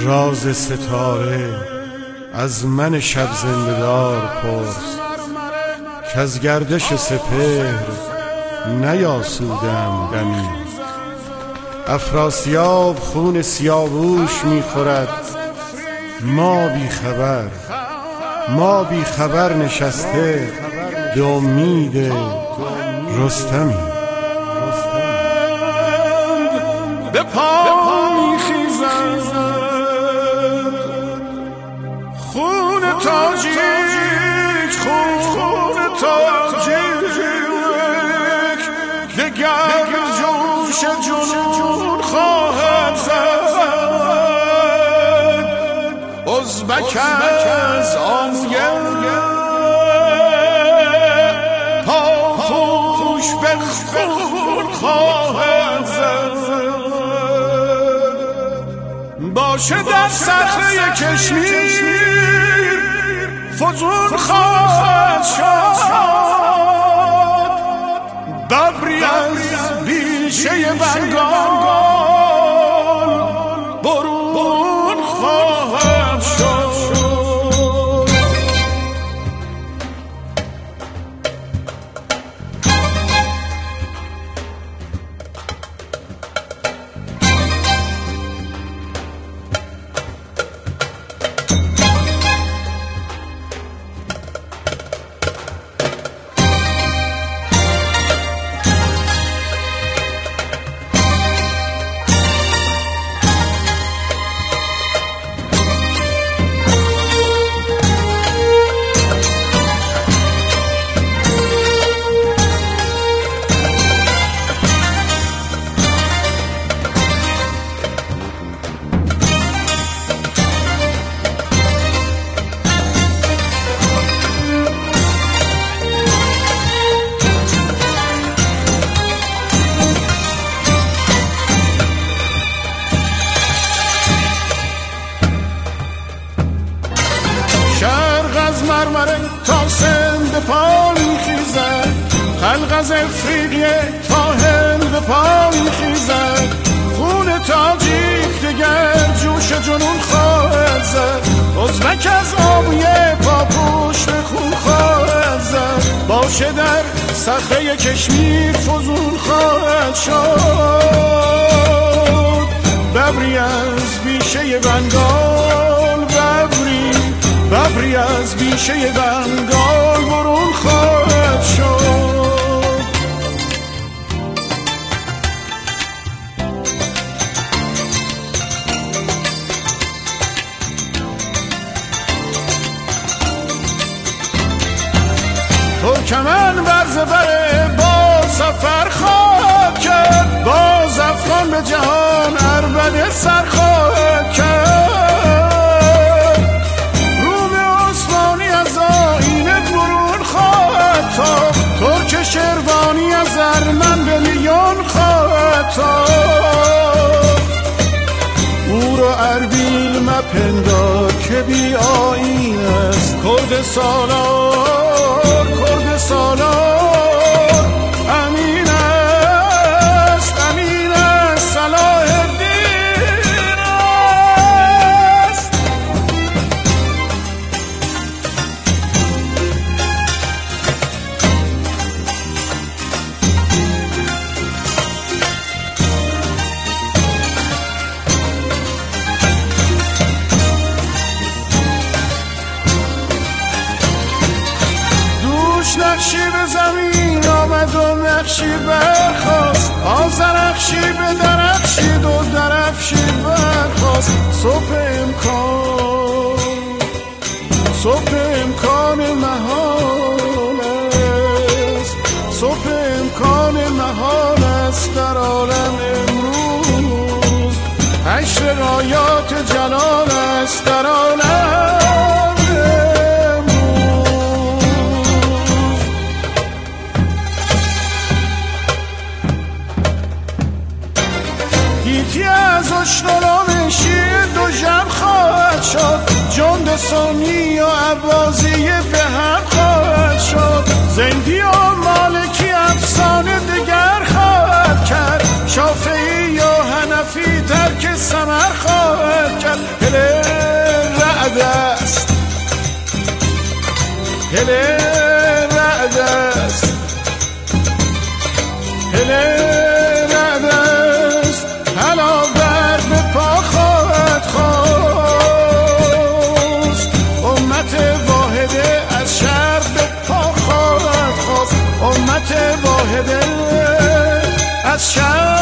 راز ستاره از من شب زنده‌دار پرس، که از گردش سپهر نیاسودم دمی. افراسیاب خون سیاووش می‌خورد، ما بی خبر نشسته به امید رستمی. به پا می‌خیزد خون تاجیک، خون تاجیک، دگر جوش جنون خواهد زد. ازبک از آمویه پاپوش به خون خواهد زد. باشه در صخره کشمیر فزون خواهد شد. ببری از بیشه بنگال برون خواهد شد. مرمره تا سند پا میخیزد، خلق از افریقیه تا هند پا میخیزد. خون تاجیک دگر جوش جنون خواهد زد. ازبک از آبویه پاپوش به خون خواهد زد. باشه در صخره کشمیر فزون خواهد شد. ببری از بیشه بنگال، ببری از بیشه بنگال برون خواهد شد. ترکمن بر زبر با سفر خواهد کرد. باز افغان به جهان عربده سر خواهد کرد. ترک شروانی از ارمن به میان خواهد تافت. او را اربیل مپندار که بی آیین است. کرد سالار، کرد سالار امین است، امین است، صلاح الدین است. نقشی به زمین آمد و نقشی برخواست. آزرخشی به درخشید و درفشی برخواست. صبح امکان محال است. صبح امکان محال است در عالم امروز. حشر غایات جلال است در عالم. گیتی از اشتران شیر دو جمع خواهد شد. جند سنی و عباسی به هم خواهد شد. زندی و مالکی افسانه دگر خواهد کرد. شافعی یا حنفی ترک ثمر خواهد کرد. حکومت واحده از شهر